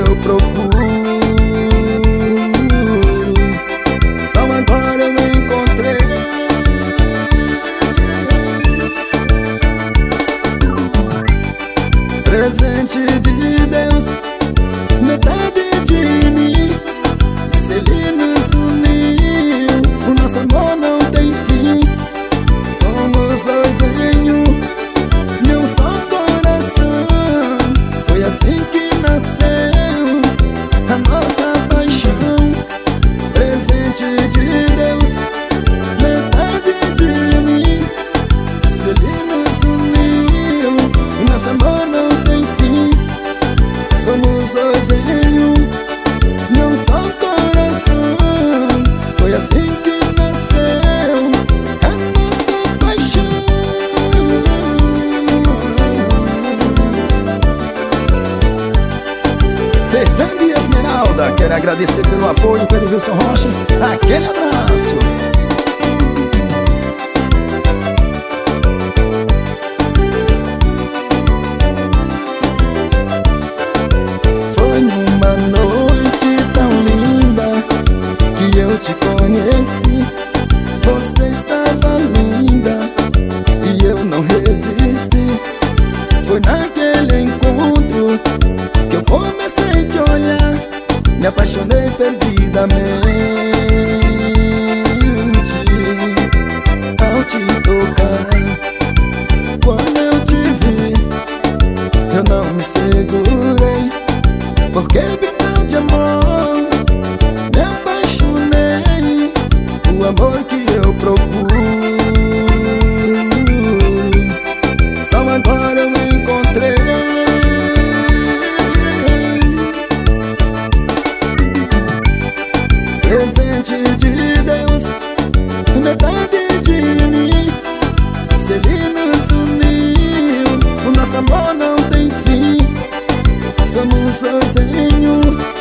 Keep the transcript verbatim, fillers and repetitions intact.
eu procuro. Só agora eu encontrei. Presente de Deus, metade de mim. Se Ele nos uniu, o nosso amor não tem fim. Somos dois em um, meu só coração. Foi assim que nasceu a nossa paixão. Presente de Deus, metade de mim. Se Ele nos uniu, o nosso amor não tem fim. Somos dois em um, não só coração. Foi assim que nasceu a nossa paixão. Fernanda e Esmeralda, quero agradecer pelo apoio, pelo Wilson Rocha. Aquele abraço. Uma noite tão linda que eu te conheci. Você estava linda e eu não resisti. Foi naquele encontro que eu comecei a te olhar. Me apaixonei perdidamente. Ao te tocar, quando eu te vi, eu não me segurei. Porque grito de amor, me apaixonei. O amor que eu procuro, só agora eu encontrei. Presente de Deus, metade de mim. Se Ele nos uniu, o nosso amor não tem fim. Somos dois em um,